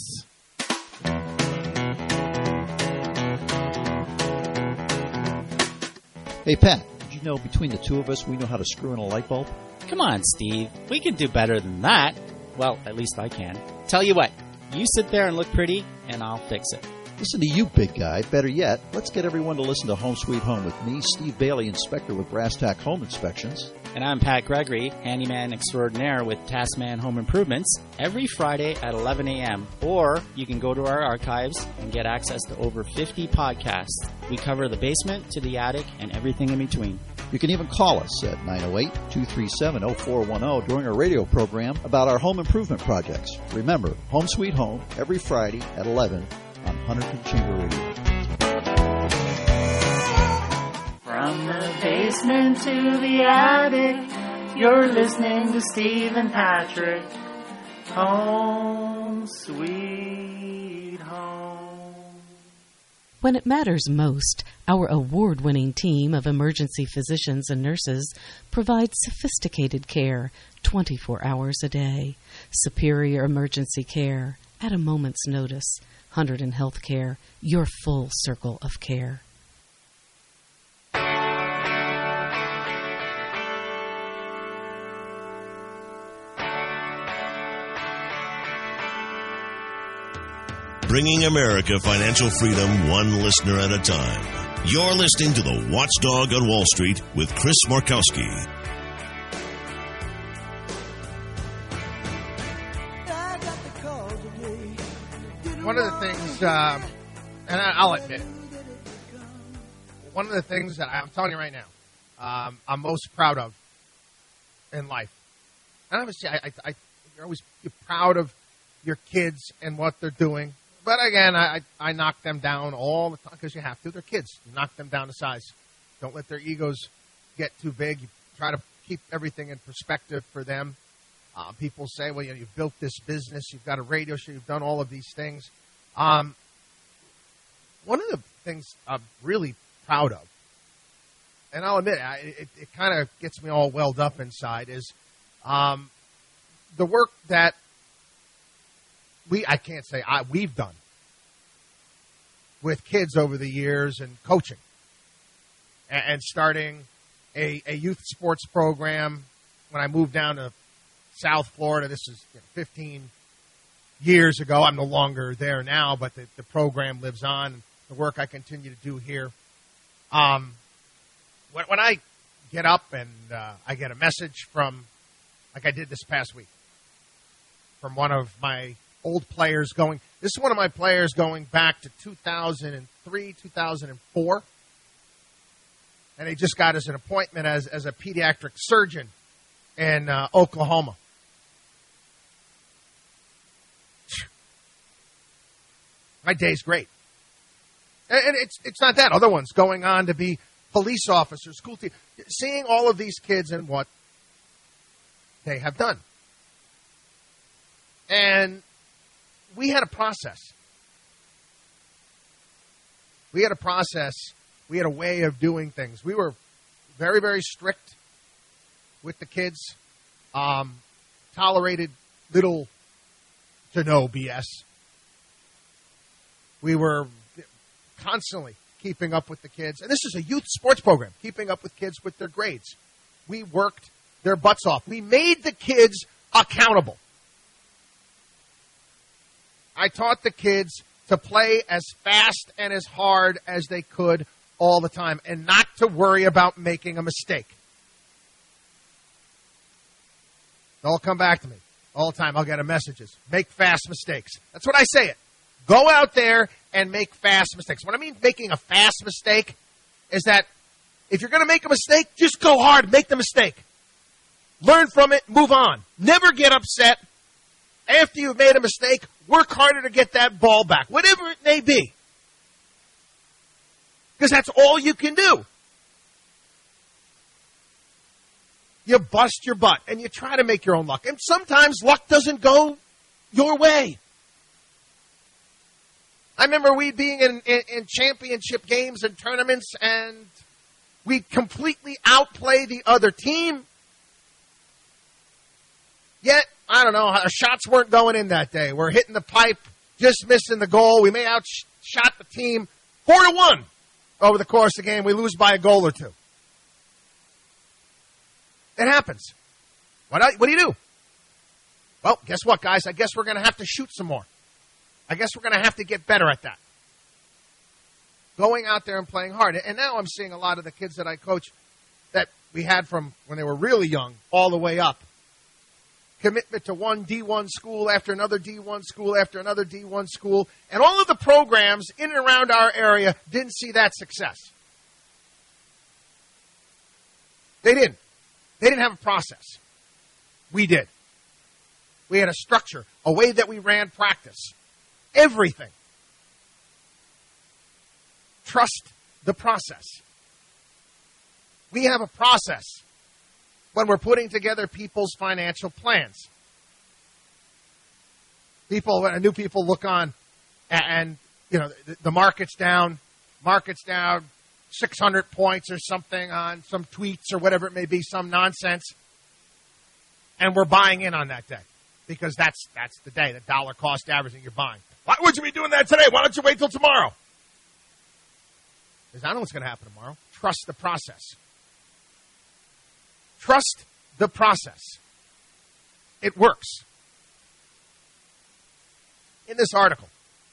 Hey, Pat, did you know between the two of us, we know how to screw in a light bulb? Come on, Steve. We can do better than that. Well, at least I can. Tell you what, you sit there and look pretty, and I'll fix it. Listen to you, big guy. Better yet, let's get everyone to listen to Home Sweet Home with me, Steve Bailey, inspector with Brass Tack Home Inspections. And I'm Pat Gregory, handyman extraordinaire with Taskman Home Improvements, every Friday at eleven a.m. Or you can go to our archives and get access to over fifty podcasts. We cover the basement to the attic and everything in between. You can even call us at nine oh eight, two three seven, oh four one oh during our radio program about our home improvement projects. Remember, Home Sweet Home, every Friday at eleven on Hunterdon Chamber Radio. From the basement to the attic, you're listening to Steve and Patrick. Home, sweet home. When it matters most, our award-winning team of emergency physicians and nurses provides sophisticated care twenty-four hours a day. Superior emergency care at a moment's notice. Hunterdon Healthcare, your full circle of care. Bringing America financial freedom one listener at a time. You're listening to the Watchdog on Wall Street with Chris Markowski. One of the things, um, and I, I'll admit, one of the things that I, I'm telling you right now, um, I'm most proud of in life. And obviously, I, I, I, you're always you're proud of your kids and what they're doing. But again, I, I knock them down all the time because you have to. They're kids. You knock them down to size. Don't let their egos get too big. You try to keep everything in perspective for them. Uh, people say, well, you know, you've built this business. You've got a radio show. You've done all of these things. Um, one of the things I'm really proud of, and I'll admit, I, it, it kind of gets me all welled up inside, is um, the work that we, I can't say I, we've done with kids over the years and coaching and, and starting a, a youth sports program when I moved down to South Florida. This is you know, fifteen years ago. I'm no longer there now, but the, the program lives on. The work I continue to do here. Um, when, when I get up and uh, I get a message from, like I did this past week, from one of my old players going, this is one of my players going back to two thousand three, two thousand four. And he just got us an appointment as, as a pediatric surgeon in uh, Oklahoma. My day's great. And, and it's it's not that. Other ones going on to be police officers, school teachers. Seeing all of these kids and what they have done. And we had a process. We had a process. We had a way of doing things. We were very, very strict with the kids. Um, tolerated little to no B S. We were constantly keeping up with the kids. And this is a youth sports program, keeping up with kids with their grades. We worked their butts off. We made the kids accountable. I taught the kids to play as fast and as hard as they could all the time and not to worry about making a mistake. They'll come back to me all the time. I'll get a messages. Make fast mistakes. That's what I say it. Go out there and make fast mistakes. What I mean making a fast mistake is that if you're going to make a mistake, just go hard, make the mistake. Learn from it, move on. Never get upset. After you've made a mistake, work harder to get that ball back, whatever it may be. Because that's all you can do. You bust your butt, and you try to make your own luck. And sometimes luck doesn't go your way. I remember we being in, in, in championship games and tournaments, and we'd completely outplay the other team. Yet, I don't know, our shots weren't going in that day. We're hitting the pipe, just missing the goal. We may outshot the team four to one over the course of the game. We lose by a goal or two. It happens. What, what do you do? Well, guess what, guys? I guess we're going to have to shoot some more. I guess we're going to have to get better at that. Going out there and playing hard. And now I'm seeing a lot of the kids that I coach that we had from when they were really young all the way up. Commitment to one D one school after another D one school after another D one school. And all of the programs in and around our area didn't see that success. They didn't. They didn't have a process. We did. We had a structure, a way that we ran practice. Everything. Trust the process. We have a process when we're putting together people's financial plans. People, new people look on, and, and you know, the, the market's down, market's down six hundred points or something on some tweets or whatever it may be, some nonsense, and we're buying in on that day because that's that's the day, the dollar cost averaging you're buying. Why would you be doing that today? Why don't you wait till tomorrow? Because I know what's going to happen tomorrow. Trust the process. Trust the process. It works. In this article,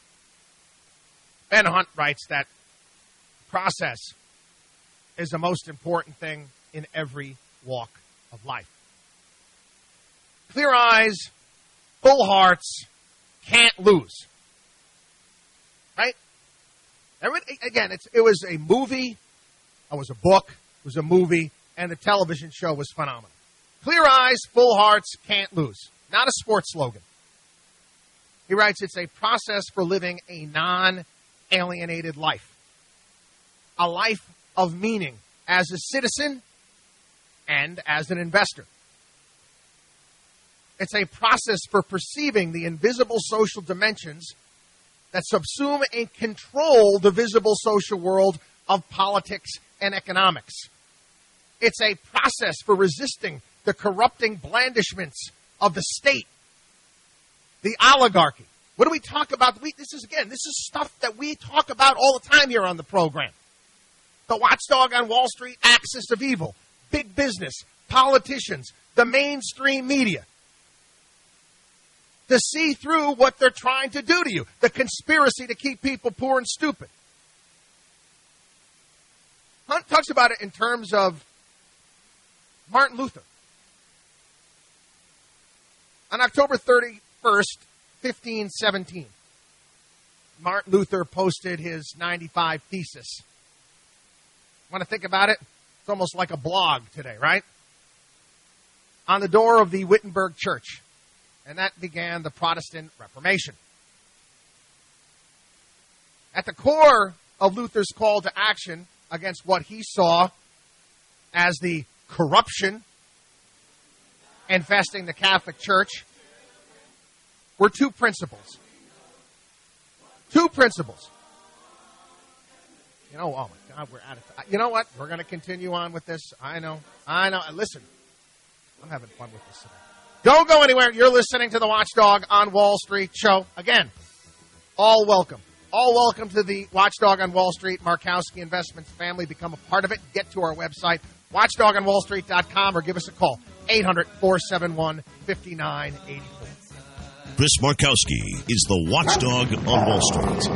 Ben Hunt writes that process is the most important thing in every walk of life. Clear eyes, full hearts, can't lose. Right? Again, it's, it was a movie, it was a book, it was a movie, and the television show was phenomenal. Clear eyes, full hearts, can't lose. Not a sports slogan. He writes, it's a process for living a non-alienated life. A life of meaning as a citizen and as an investor. It's a process for perceiving the invisible social dimensions that subsume and control the visible social world of politics and economics. It's a process for resisting the corrupting blandishments of the state, the oligarchy. What do we talk about? We, this is, again, this is stuff that we talk about all the time here on the program. The watchdog on Wall Street, axis of evil, big business, politicians, the mainstream media. To see through what they're trying to do to you. The conspiracy to keep people poor and stupid. Hunt talks about it in terms of Martin Luther. On October thirty-first, fifteen seventeen, Martin Luther posted his ninety-five Thesis. Want to think about it? It's almost like a blog today, right? On the door of the Wittenberg Church. And that began the Protestant Reformation. At the core of Luther's call to action against what he saw as the corruption infesting the Catholic Church were two principles. Two principles. You know, oh my God, we're out of time. You know what? We're going to continue on with this. I know. I know. Listen, I'm having fun with this today. Don't go anywhere. You're listening to the Watchdog on Wall Street show. Again, all welcome. All welcome to the Watchdog on Wall Street Markowski Investments family. Become a part of it. Get to our website, watchdog on wall street dot com, or give us a call, eight hundred, four seven one, five nine eight four. Chris Markowski is the Watchdog on Wall Street.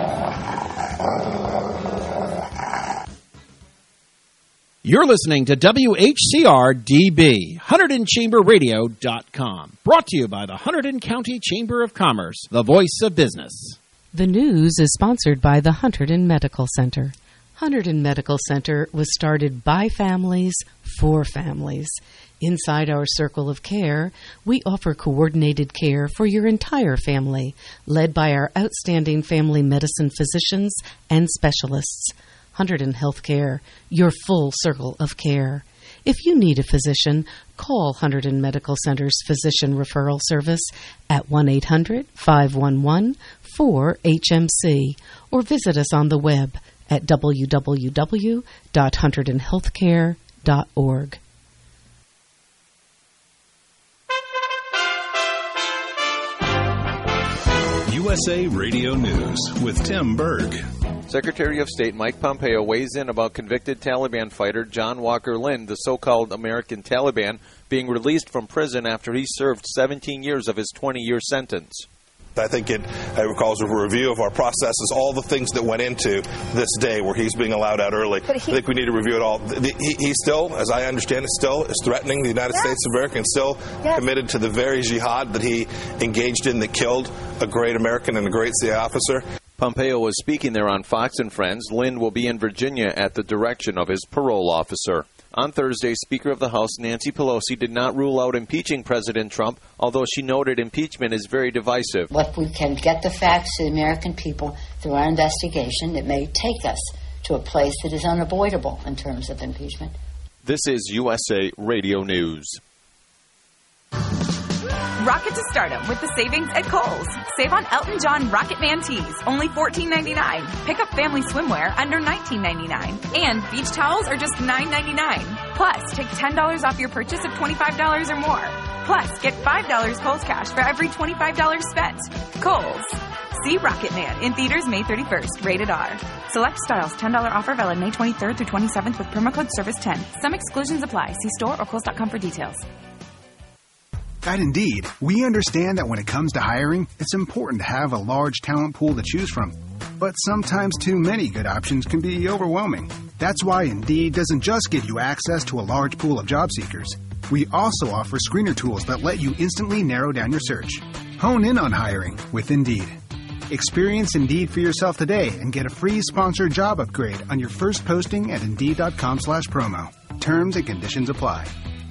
You're listening to W H C R D B, Hunterdon Chamber Radio dot com. Brought to you by the Hunterdon County Chamber of Commerce, the voice of business. The news is sponsored by the Hunterdon Medical Center. Hunterdon Medical Center was started by families for families. Inside our circle of care, we offer coordinated care for your entire family, led by our outstanding family medicine physicians and specialists. Hunterdon Healthcare, your full circle of care. If you need a physician, call Hunterdon Medical Center's Physician Referral Service at one eight hundred, five one one, four H M C or visit us on the web at w w w dot hunterdon healthcare dot org. U S A Radio News with Tim Berg. Secretary of State Mike Pompeo weighs in about convicted Taliban fighter John Walker Lindh, the so-called American Taliban, being released from prison after he served seventeen years of his twenty-year sentence. I think it, it recalls a review of our processes, all the things that went into this day where he's being allowed out early. He, I think we need to review it all. He, he still, as I understand it, still is threatening the United yes. States of America and still yes. committed to the very jihad that he engaged in that killed a great American and a great C I A officer. Pompeo was speaking there on Fox and Friends. Lindh will be in Virginia at the direction of his parole officer. On Thursday, Speaker of the House Nancy Pelosi did not rule out impeaching President Trump, although she noted impeachment is very divisive. If we can get the facts to the American people through our investigation, it may take us to a place that is unavoidable in terms of impeachment. This is U S A Radio News. Rocket to stardom with the savings at Kohl's. Save on Elton John Rocket Man tees, only fourteen ninety-nine. Pick up family swimwear under nineteen ninety-nine. And beach towels are just nine ninety-nine. Plus, take ten dollars off your purchase of twenty-five dollars or more. Plus, get five dollars Kohl's cash for every twenty-five dollars spent. Kohl's. See Rocket Man in theaters May thirty-first. Rated R. Select styles. ten dollars offer valid May twenty-third through twenty-seventh with promo code service ten. Some exclusions apply. See store or kohls dot com for details. At Indeed, we understand that when it comes to hiring, it's important to have a large talent pool to choose from. But sometimes too many good options can be overwhelming. That's why Indeed doesn't just give you access to a large pool of job seekers. We also offer screener tools that let you instantly narrow down your search. Hone in on hiring with Indeed. Experience Indeed for yourself today and get a free sponsored job upgrade on your first posting at Indeed.com slash promo. Terms and conditions apply.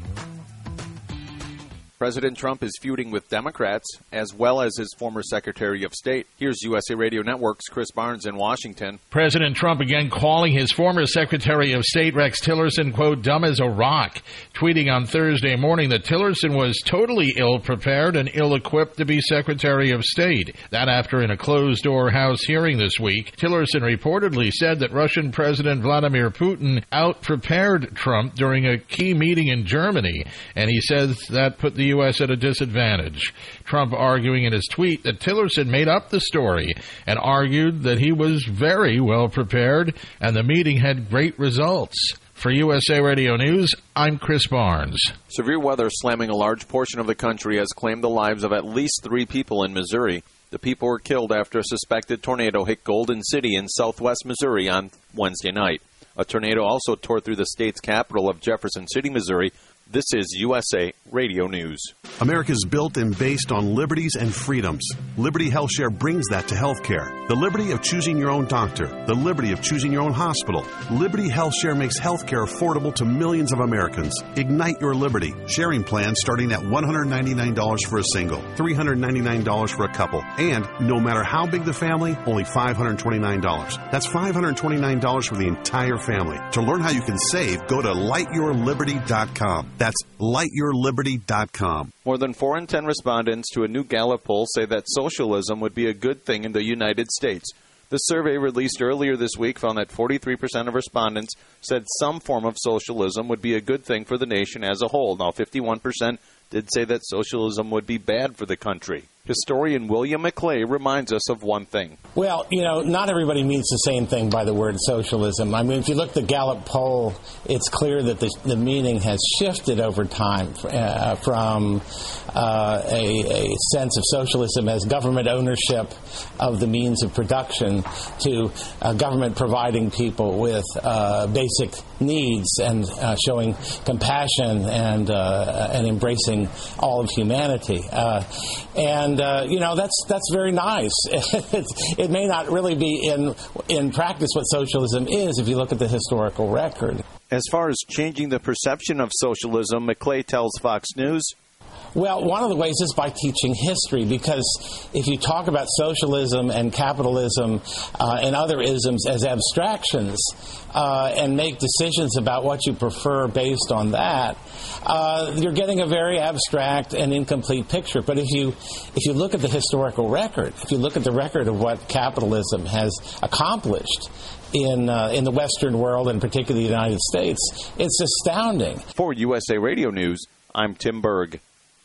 President Trump is feuding with Democrats as well as his former Secretary of State. Here's U S A Radio Network's Chris Barnes in Washington. President Trump again calling his former Secretary of State, Rex Tillerson, quote, dumb as a rock, tweeting on Thursday morning that Tillerson was totally ill-prepared and ill-equipped to be Secretary of State. That after in a closed-door House hearing this week, Tillerson reportedly said that Russian President Vladimir Putin out-prepared Trump during a key meeting in Germany, and he says that put the U S at a disadvantage. Trump arguing in his tweet that Tillerson made up the story and argued that he was very well prepared and the meeting had great results. For U S A Radio News, I'm Chris Barnes. Severe weather slamming a large portion of the country has claimed the lives of at least three people in Missouri. The people were killed after a suspected tornado hit Golden City in southwest Missouri on Wednesday night. A tornado also tore through the state's capital of Jefferson City, Missouri. This is U S A Radio News. America's built and based on liberties and freedoms. Liberty HealthShare brings that to healthcare. The liberty of choosing your own doctor. The liberty of choosing your own hospital. Liberty HealthShare makes healthcare affordable to millions of Americans. Ignite your liberty. Sharing plans starting at one hundred ninety-nine dollars for a single, three hundred ninety-nine dollars for a couple, and no matter how big the family, only five hundred twenty-nine dollars. That's five hundred twenty-nine dollars for the entire family. To learn how you can save, go to light your liberty dot com. That's light your liberty dot com. More than four in ten respondents to a new Gallup poll say that socialism would be a good thing in the United States. The survey released earlier this week found that forty-three percent of respondents said some form of socialism would be a good thing for the nation as a whole. Now, fifty-one percent did say that socialism would be bad for the country. Historian William McClay reminds us of one thing. Well, you know, not everybody means the same thing by the word socialism. I mean, if you look at the Gallup poll, it's clear that the, the meaning has shifted over time uh, from uh, a, a sense of socialism as government ownership of the means of production to uh, government providing people with uh, basic needs and uh, showing compassion and uh, and embracing all of humanity. Uh, and uh, you know, that's that's very nice. it, it may not really be in in practice what socialism is if you look at the historical record. As far as changing the perception of socialism, McClay tells Fox News, well, one of the ways is by teaching history, because if you talk about socialism and capitalism uh, and other isms as abstractions uh, and make decisions about what you prefer based on that, uh, you're getting a very abstract and incomplete picture. But if you if you look at the historical record, if you look at the record of what capitalism has accomplished in uh, in the Western world, and particularly the United States, it's astounding. For U S A Radio News, I'm Tim Berg.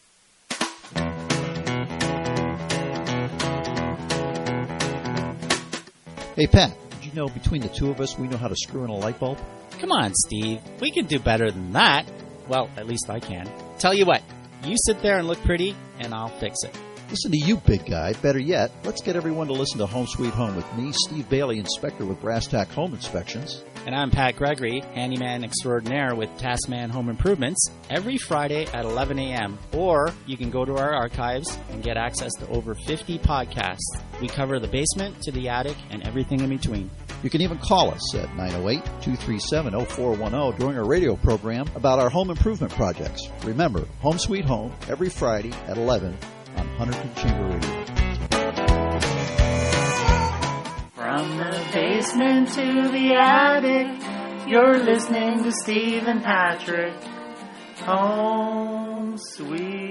Hey, Pat, did you know between the two of us, we know how to screw in a light bulb? Come on, Steve. We can do better than that. Well, at least I can. Tell you what, you sit there and look pretty, and I'll fix it. Listen to you, big guy. Better yet, let's get everyone to listen to Home Sweet Home with me, Steve Bailey, inspector with Brass Tack Home Inspections. And I'm Pat Gregory, handyman extraordinaire with Taskman Home Improvements, every Friday at eleven a.m. Or you can go to our archives and get access to over fifty podcasts. We cover the basement to the attic and everything in between. You can even call us at nine oh eight, two three seven, oh four one oh during our radio program about our home improvement projects. Remember, Home Sweet Home, every Friday at eleven on Hunterton Chamber Radio. From the basement to the attic, you're listening to Steve and Patrick. Home Sweet